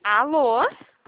Alô?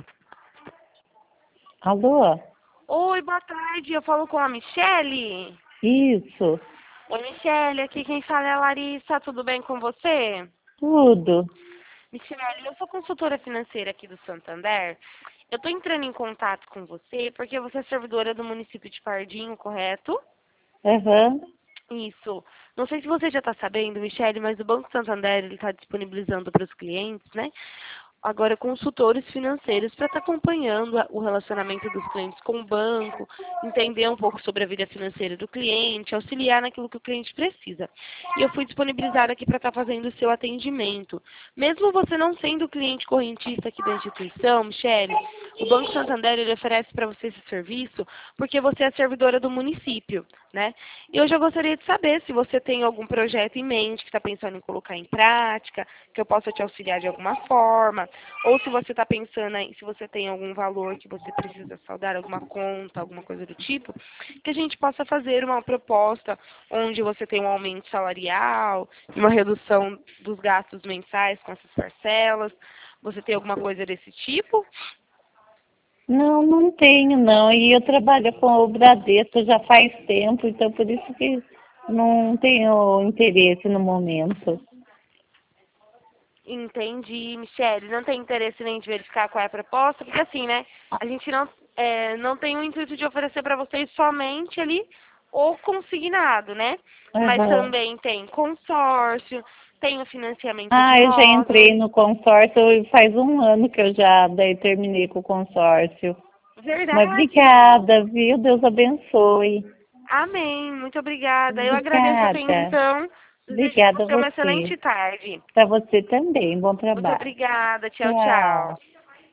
Alô? Oi, boa tarde. Eu falo com a Michele. Isso, Oi, Michele. Aqui quem fala é a Larissa. Tudo bem com você? tudo. Michele, eu sou consultora financeira aqui do Santander. Eu estou entrando em contato com você porque você é servidora do município de Pardinho, correto? Aham, Isso. Não sei se você já está sabendo, Michele, mas o Banco Santander está disponibilizando para os clientes, né? Agora, consultores financeiros para estar acompanhando o relacionamento dos clientes com o banco, entender um pouco sobre a vida financeira do cliente, auxiliar naquilo que o cliente precisa. E eu fui disponibilizada aqui para estar fazendo o seu atendimento. Mesmo você não sendo cliente correntista aqui da instituição, Michele, o Banco Santander ele oferece para você esse serviço porque você é servidora do município, né? E hoje eu gostaria de saber se você tem algum projeto em mente que está pensando em colocar em prática, que eu possa te auxiliar de alguma forma, ou se você está pensando aí, se você tem algum valor que você precisa saldar, alguma conta, alguma coisa do tipo, que a gente possa fazer uma proposta onde você tem um aumento salarial, uma redução dos gastos mensais com essas parcelas. Você tem alguma coisa desse tipo? não, não tenho não. E eu trabalho com o Bradesco já faz tempo, então por isso que não tenho interesse no momento. Entendi, Michele. Não tem interesse nem de verificar qual é a proposta, porque assim, né? A gente não tem o intuito de oferecer para vocês somente ali o consignado, né? Mas Aham. também tem consórcio, tem o financiamento de Ah, eu já imóvel. entrei no consórcio e faz um ano que eu já daí terminei com o consórcio. Mas Verdade. obrigada, viu? Deus abençoe. Amém. Muito obrigada. Eu agradeço a Obrigada. atenção. Desejo a Obrigada a você uma você. excelente tarde. Para você também. Bom Muito trabalho. obrigada. Tchau, Tchau. tchau.